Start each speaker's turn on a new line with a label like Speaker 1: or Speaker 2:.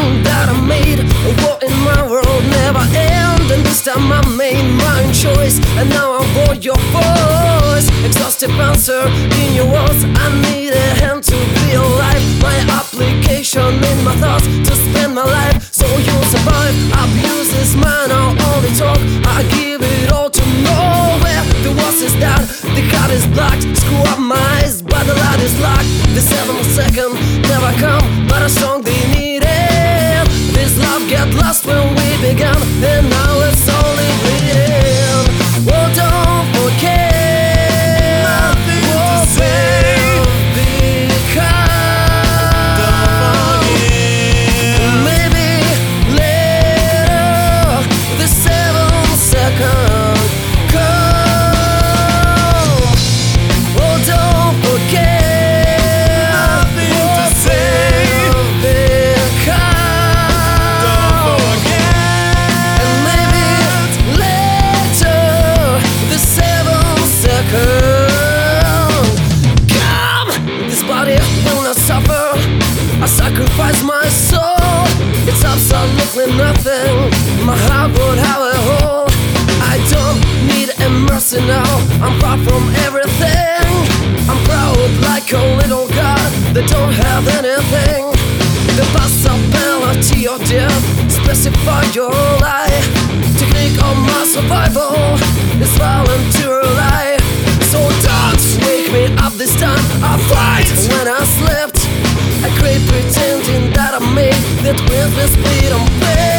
Speaker 1: everything that I made. A war in my world never end, and this time I made my own choice, and now I bore your voice. Exhaustive answer in your words, I need a hand to be alive. My application in my thoughts to spend my life, so you'll survive. Abuse is mine, I'll only talk, I give it all to nowhere. The worst is that the heart is blocked, screw up my eyes, but the light is locked. The 7th second never come, but a song they needed. This love get lost when we began, and now it's only bleeding. Oh, don't forget
Speaker 2: nothing to say. I sacrifice my soul, it's absolutely nothing. My heart would have a hole. I don't need a mercy now, I'm far from everything. I'm proud like a little god that don't have anything. The possibility of death, specify your life. Technique of my survival is voluntary. So don't wake me up this time, I fight when I slept. I crave pretending that I made that with the speed I'm playing.